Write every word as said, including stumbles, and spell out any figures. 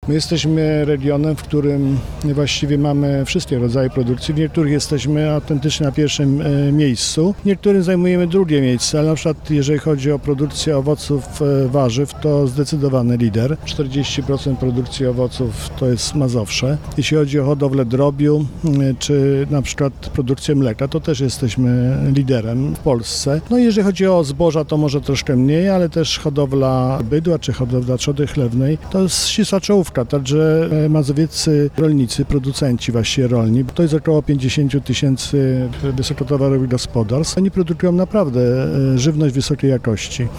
My jesteśmy regionem, w którym właściwie mamy wszystkie rodzaje produkcji. W niektórych jesteśmy autentycznie na pierwszym e, miejscu, w niektórych zajmujemy drugie miejsce, ale na przykład jeżeli chodzi o produkcję owoców, e, warzyw, to zdecydowany lider. czterdzieści procent produkcji owoców to jest Mazowsze. Jeśli chodzi o hodowlę drobiu, e, czy na przykład produkcję mleka, to też jesteśmy liderem w Polsce. No i jeżeli chodzi o zboża, to może troszkę mniej, ale też hodowla bydła, czy hodowla trzody chlewnej, to jest ścisła czołówka, także mazowieccy rolnicy, producenci właściwie rolni, to jest około pięćdziesiąt tysięcy wysokotowarowych gospodarstw. Oni produkują naprawdę żywność wysokiej jakości.